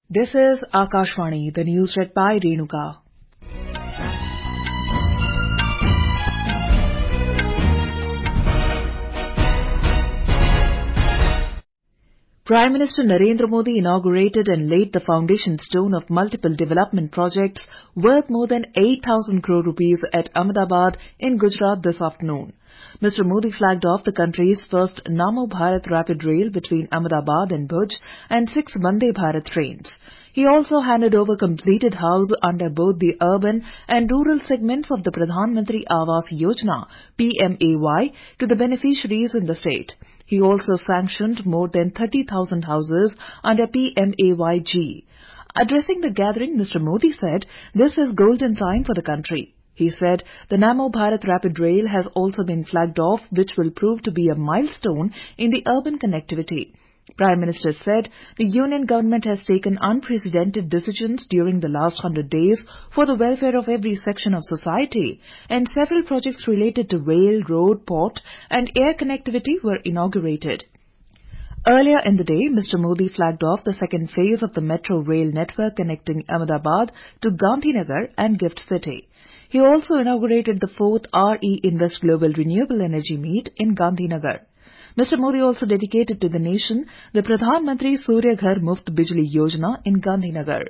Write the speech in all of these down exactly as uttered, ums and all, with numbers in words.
This is Akashvani, the news read by Renuka. Prime Minister Narendra Modi inaugurated and laid the foundation stone of multiple development projects worth more than eight thousand crore rupees at Ahmedabad in Gujarat this afternoon. Mister Modi flagged off the country's first Namo Bharat rapid rail between Ahmedabad and Bhuj and six Vande Bharat trains. He also handed over completed house under both the urban and rural segments of the Pradhan Mantri Awas Yojana P M A Y to the beneficiaries in the state. He also sanctioned more than thirty thousand houses under P M A Y G. Addressing the gathering, Mister Modi said, "This is golden time for the country." He said, "The Namo Bharat rapid rail has also been flagged off, which will prove to be a milestone in the urban connectivity." Prime Minister said the Union government has taken unprecedented decisions during the last hundred days for the welfare of every section of society, and several projects related to rail, road, port and air connectivity were inaugurated. Earlier in the day, Mister Modi flagged off the second phase of the metro rail network connecting Ahmedabad to Gandhinagar and Gift City. He also inaugurated the fourth R E Invest Global Renewable Energy Meet in Gandhinagar. Mister Modi also dedicated to the nation the Pradhan Mantri Surya Ghar Muft Bijli Yojana in Gandhinagar.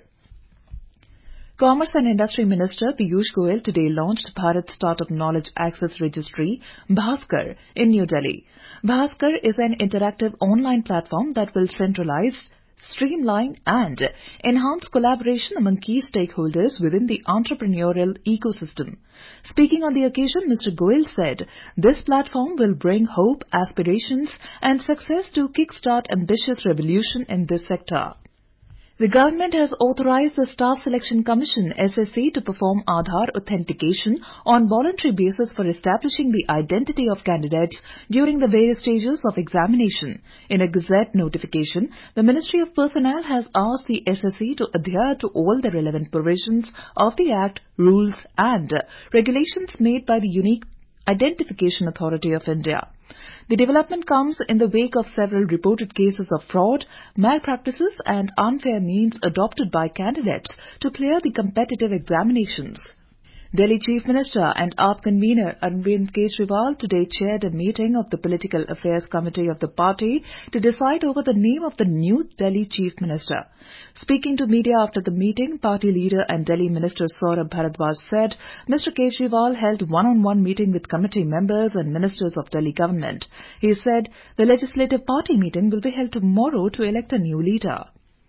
Commerce and Industry Minister Piyush Goyal today launched Bharat Startup Knowledge Access Registry, Bhaskar, in New Delhi. Bhaskar is an interactive online platform that will centralize, streamline and enhance collaboration among key stakeholders within the entrepreneurial ecosystem. Speaking on the occasion, Mister Goyal said, "This platform will bring hope, aspirations and success to kickstart ambitious revolution in this sector." The government has authorized the Staff Selection Commission S S C to perform Aadhaar authentication on voluntary basis for establishing the identity of candidates during the various stages of examination. In a Gazette notification, the Ministry of Personnel has asked the S S C to adhere to all the relevant provisions of the Act, rules and regulations made by the Unique Identification Authority of India. The development comes in the wake of several reported cases of fraud, malpractices and unfair means adopted by candidates to clear the competitive examinations. Delhi Chief Minister and A A P convener Arvind Kejriwal today chaired a meeting of the Political Affairs Committee of the party to decide over the name of the new Delhi Chief Minister. Speaking to media after the meeting, party leader and Delhi Minister Saurabh Bharadwaj said Mister Kejriwal held one-on-one meeting with committee members and ministers of Delhi government. He said the legislative party meeting will be held tomorrow to elect a new leader.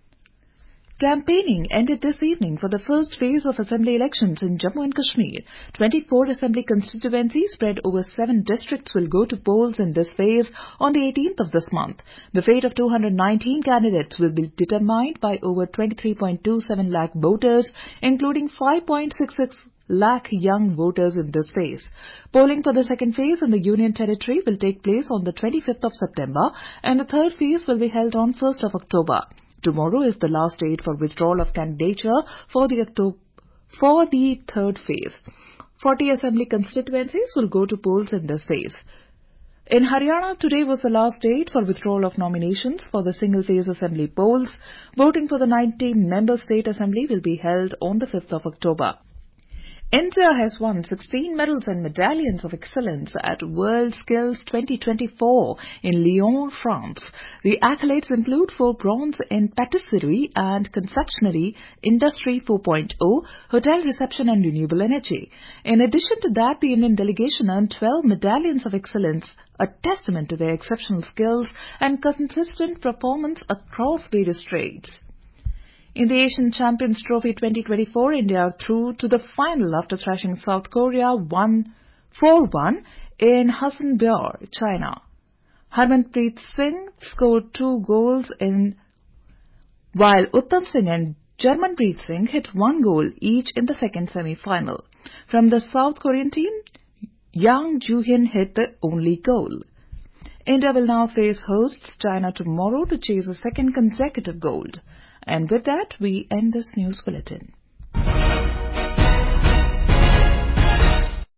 Campaigning ended this evening for the first phase of assembly elections in Jammu and Kashmir. twenty-four assembly constituencies spread over seven districts will go to polls in this phase on the eighteenth of this month. The fate of two hundred nineteen candidates will be determined by over twenty-three point two seven lakh voters, including five point six six lakh young voters in this phase. Polling for the second phase in the Union Territory will take place on the twenty-fifth of September and the third phase will be held on first of October. Tomorrow is the last date for withdrawal of candidature for the, October, for the third phase. forty assembly constituencies will go to polls in this phase. In Haryana, today was the last date for withdrawal of nominations for the single-phase assembly polls. Voting for the nineteen-member state assembly will be held on the fifth of October. India has won sixteen medals and medallions of excellence at World Skills twenty twenty-four in Lyon, France. The accolades include four bronze in patisserie and confectionery, industry four point oh, hotel reception and renewable energy. In addition to that, the Indian delegation earned twelve medallions of excellence, a testament to their exceptional skills and consistent performance across various trades. In the Asian Champions Trophy twenty twenty-four, India are through to the final after thrashing South Korea four one in Hassanbyar, China. Harmanpreet Singh scored two goals in, while Uttam Singh and Jarmanpreet Singh hit one goal each in the second semi-final. From the South Korean team, Yang Joo-hyun hit the only goal. India will now face hosts China tomorrow to chase a second consecutive gold. And with that, we end this news bulletin.